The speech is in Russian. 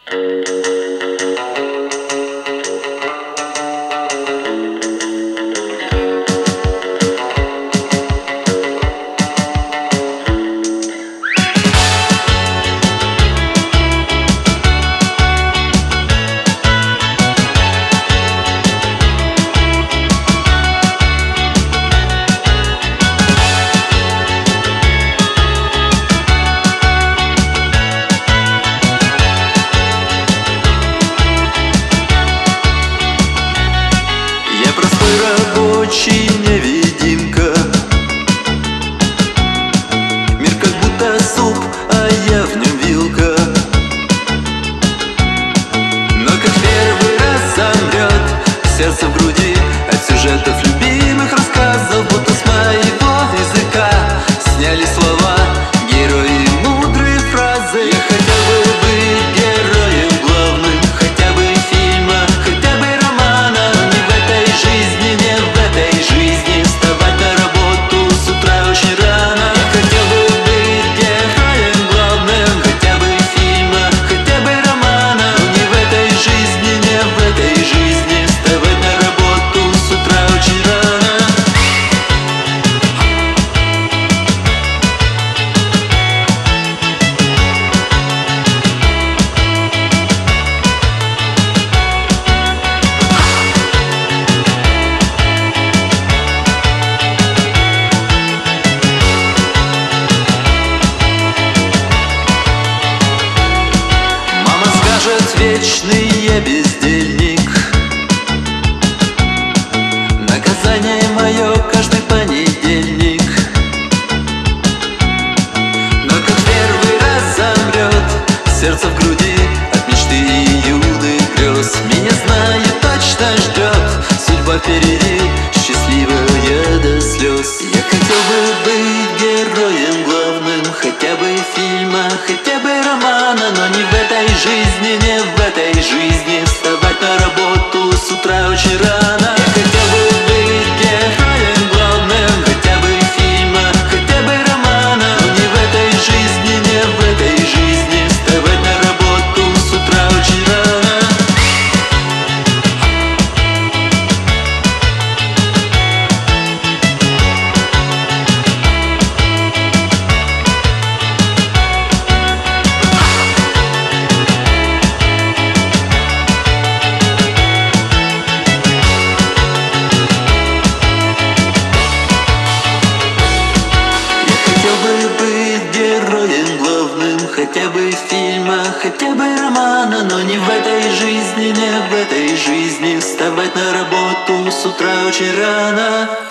Рабочий невидимка. Мир как будто суп, а я в нем вилка. Но как первый раз замрет сердце в груди от сюжетов любимых рассказов, будто с моего языка сняли слова, герои, мудрые фразы. Я хотел бы быть героем главным хотя бы фильма, хотя бы романа, но не в этой жизни, не в этой жизни вставать на работу с утра очень рано. Я хотел бы быть героем главным хотя бы фильма, хотя бы романа, но не в этой жизни, не в этой жизни вставать на работу с утра очень рано. Вечный я бездельник, наказание мое каждый понедельник. Но как первый раз замрет сердце в груди от мечты и юных грез, меня знаю, точно ждет судьба впереди, счастливая до слез. Я хотел бы быть героем главным хотя бы фильма, хотя бы романа, но не в этой жизни, не в этой жизни вставать на работу с утра очень рано. Я хотел бы быть героем главным хотя бы фильма, хотя бы романа, но не в этой жизни, не в этой жизни вставать на работу с утра очень рано. Хотя бы фильма, хотя бы романа, но не в этой жизни, не в этой жизни вставать на работу с утра очень рано.